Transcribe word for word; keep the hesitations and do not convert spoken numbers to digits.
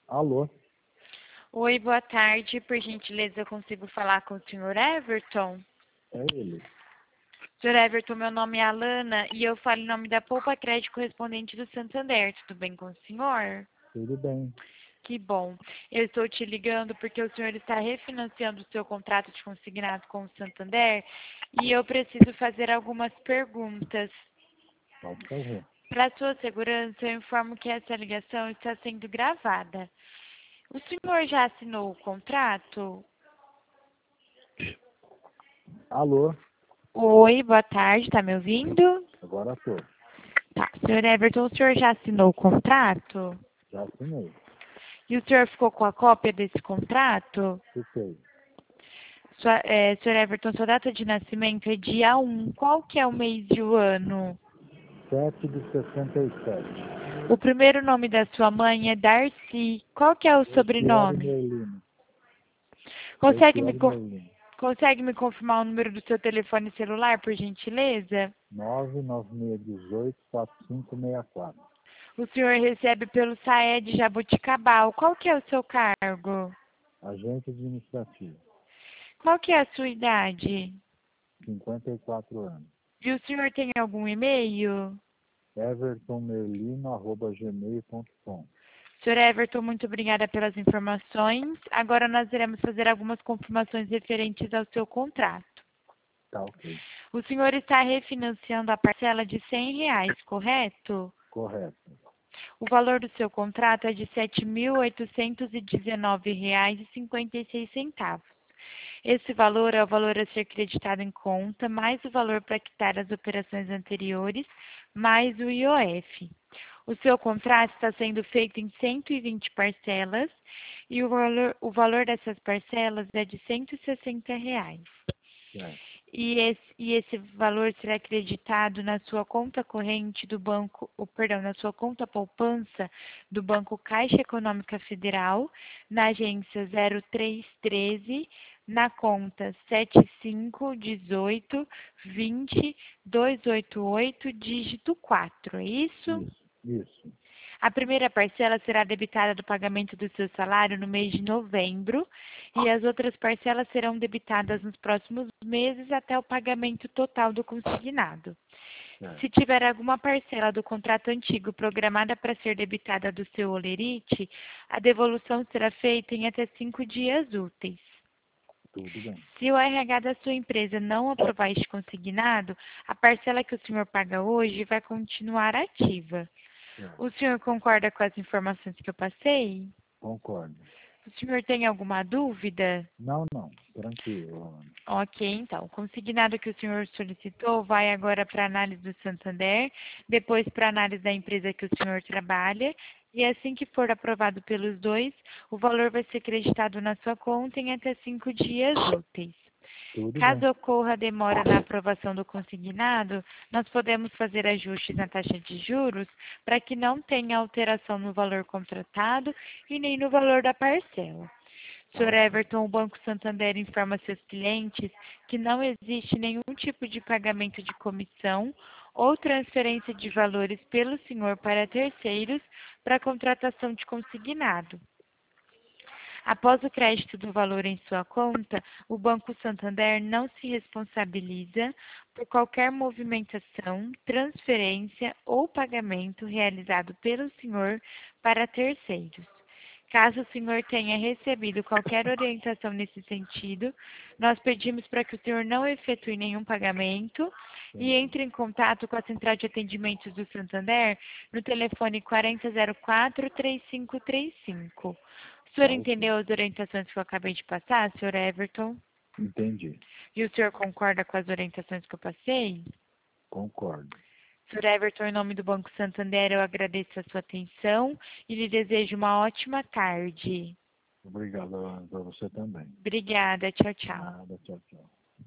Alô? Oi, boa tarde. Por gentileza, eu consigo falar com o senhor Everton? É ele. senhor Everton, meu nome é Alana e eu falo em nome da Poupa Crédito correspondente do Santander. Tudo bem com o senhor? Tudo bem. Que bom. Eu estou te ligando porque o senhor está refinanciando o seu contrato de consignado com o Santander e eu preciso fazer algumas perguntas. Pode fazer. Para sua segurança, eu informo que essa ligação está sendo gravada. O senhor já assinou o contrato? Alô? Oi, boa tarde, está me ouvindo? Agora tô. Tá, senhor Everton, o senhor já assinou o contrato? Já assinei. E o senhor ficou com a cópia desse contrato? Fiquei. Sua, é, senhor Everton, sua data de nascimento é dia um. Qual que é o mês e o ano? sete de sessenta e sete. O primeiro nome da sua mãe é Darcy. Qual que é o Rocieli sobrenome? Merlino. Consegue me, Rocieli co- Merlino. consegue me confirmar o número do seu telefone celular, por gentileza? nove nove seis um oito, quatro cinco seis quatro. O senhor recebe pelo SAED Jaboticabal. Qual que é o seu cargo? Agente administrativo. Qual que é a sua idade? cinquenta e quatro anos. E o senhor tem algum e-mail? everton merlino arroba gmail ponto com. senhor Everton, muito obrigada pelas informações. Agora nós iremos fazer algumas confirmações referentes ao seu contrato. Tá ok. O senhor está refinanciando a parcela de cem reais, correto? Correto. O valor do seu contrato é de sete mil oitocentos e dezenove reais e cinquenta e seis centavos. Esse valor é o valor a ser creditado em conta, mais o valor para quitar as operações anteriores, mais o I O F. O seu contrato está sendo feito em cento e vinte parcelas e o valor, o valor dessas parcelas é de cento e sessenta reais. Certo. E esse, e esse valor será acreditado na sua conta corrente do banco, ou, perdão, na sua conta poupança do Banco Caixa Econômica Federal, na agência zero três treze, na conta sete cinco um oito dois zero dois oito oito, dígito quatro, é isso? Isso. Isso. A primeira parcela será debitada do pagamento do seu salário no mês de novembro e as outras parcelas serão debitadas nos próximos meses até o pagamento total do consignado. Certo. Se tiver alguma parcela do contrato antigo programada para ser debitada do seu holerite, a devolução será feita em até cinco dias úteis. Tudo bem. Se o R H da sua empresa não aprovar este consignado, a parcela que o senhor paga hoje vai continuar ativa. Certo. O senhor concorda com as informações que eu passei? Concordo. O senhor tem alguma dúvida? Não, não. Tranquilo, Ana. Ok, então. O consignado que o senhor solicitou vai agora para análise do Santander, depois para análise da empresa que o senhor trabalha, e assim que for aprovado pelos dois, o valor vai ser creditado na sua conta em até cinco dias úteis. Tudo Caso bem. ocorra demora na aprovação do consignado, nós podemos fazer ajustes na taxa de juros para que não tenha alteração no valor contratado e nem no valor da parcela. senhor Everton, o Banco Santander informa seus clientes que não existe nenhum tipo de pagamento de comissão ou transferência de valores pelo senhor para terceiros para a contratação de consignado. Após o crédito do valor em sua conta, o Banco Santander não se responsabiliza por qualquer movimentação, transferência ou pagamento realizado pelo senhor para terceiros. Caso o senhor tenha recebido qualquer orientação nesse sentido, nós pedimos para que o senhor não efetue nenhum pagamento e entre em contato com a Central de Atendimentos do Santander no telefone quarenta zero quatro, trinta e cinco trinta e cinco. O senhor Tá ok. entendeu as orientações que eu acabei de passar, senhor Everton? Entendi. E o senhor concorda com as orientações que eu passei? Concordo. senhor Everton, em nome do Banco Santander, eu agradeço a sua atenção e lhe desejo uma ótima tarde. Obrigado, Ana, para você também. Obrigada, tchau, tchau. Nada, tchau, tchau.